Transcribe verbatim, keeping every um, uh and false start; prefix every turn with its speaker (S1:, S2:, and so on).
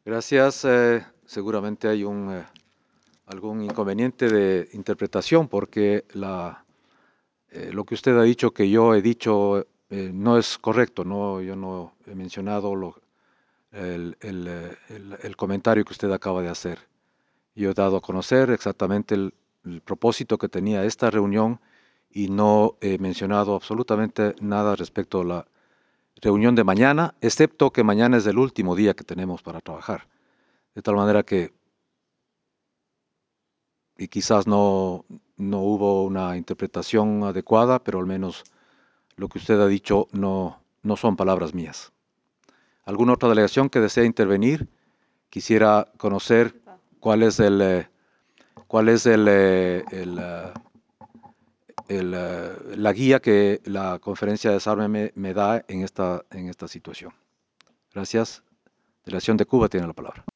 S1: Gracias. Eh, seguramente hay un, eh, algún inconveniente de interpretación porque la, eh, lo que usted ha dicho que yo he dicho eh, no es correcto. No, yo no he mencionado lo- el, el, eh, el- el comentario que usted acaba de hacer. Yo he dado a conocer exactamente el, el propósito que tenía esta reunión y no he mencionado absolutamente nada respecto a la reunión de mañana, excepto que mañana es el último día que tenemos para trabajar. De tal manera que y quizás no, no hubo una interpretación adecuada, pero al menos lo que usted ha dicho no, no son palabras mías. ¿Alguna otra delegación que desea intervenir? Quisiera conocer cuál es el, eh, cuál es el, eh, el, eh, el, eh, la guía que la conferencia de desarme me, me da en esta, en esta situación. Gracias. Delegación de Cuba tiene la palabra.